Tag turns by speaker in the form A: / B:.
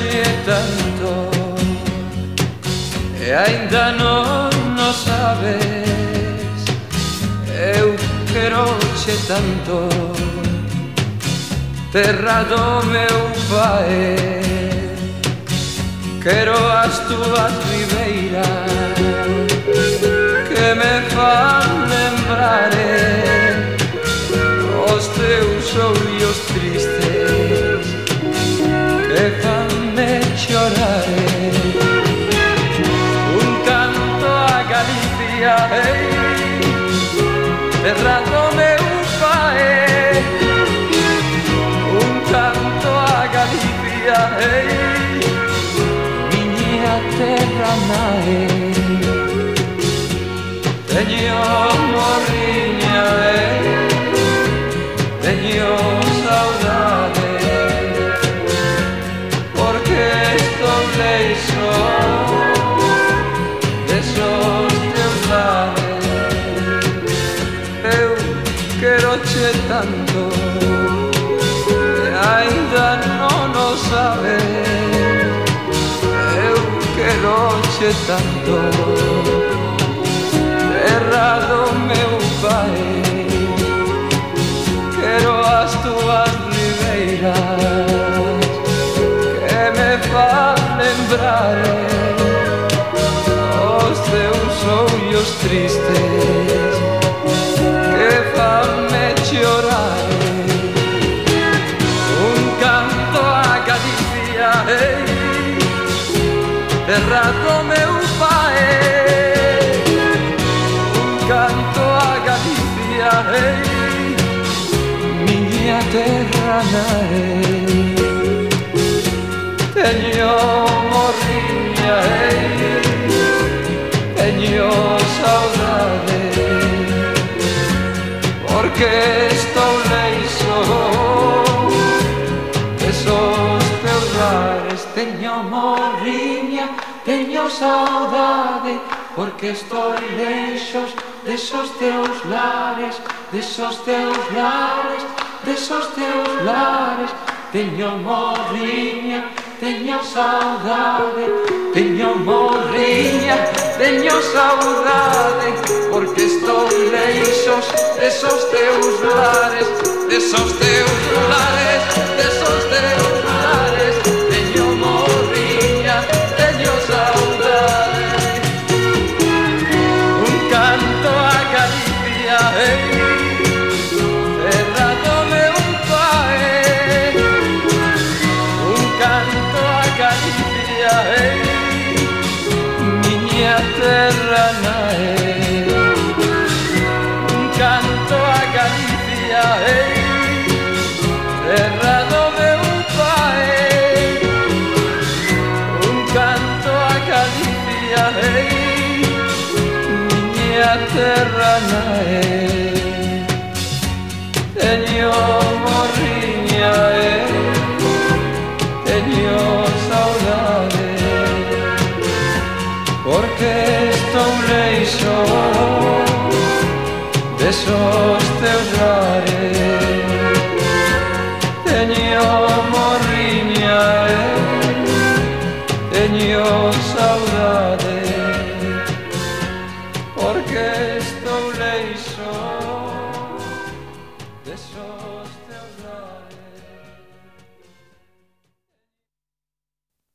A: che tanto e ainda non o sabes. Eu quero che tanto, terra do meu pai. Quero as túas ribeiras que me fan lembrar os teus ollos tristes que fanme chorar. Un canto a Galicia, terra do meu pai. Un canto a Galicia, miña terra nai. Teño morriña, teño saudade, porque estou leixo desos teus lares. Eu quero che tanto e ainda non o sabes. Eu quero che tanto, terra do meu pai. Quero as túas ribeiras que me fan lembrar os teus ollos tristes que fanme chorar. Un canto a Galicia, terra do meu pai. Canto a Galicia, miña terra nai. Teño morriña, teño saudade, porque estou leixo desos teus lares. Teño morriña, teño saudade, porque estou leixos desos teus lares, desos teus lares, desos teus lares. Teño morriña, teño saudade, teño morriña, teño saudade, porque estou leixos desos teus lares, desos teus lares, desos teus lares. Teño morriña, teño saudade. Un canto a Galicia, terra do meu pai. Un canto a Galicia, miña terra nai. Un canto a Galicia, terra do meu pai. Un canto a Galicia, miña terra nai. Teño morriña, teño saudade, porque estou leixo desos teus lares. Teño morriña, teño saudade, porque estou leixo desos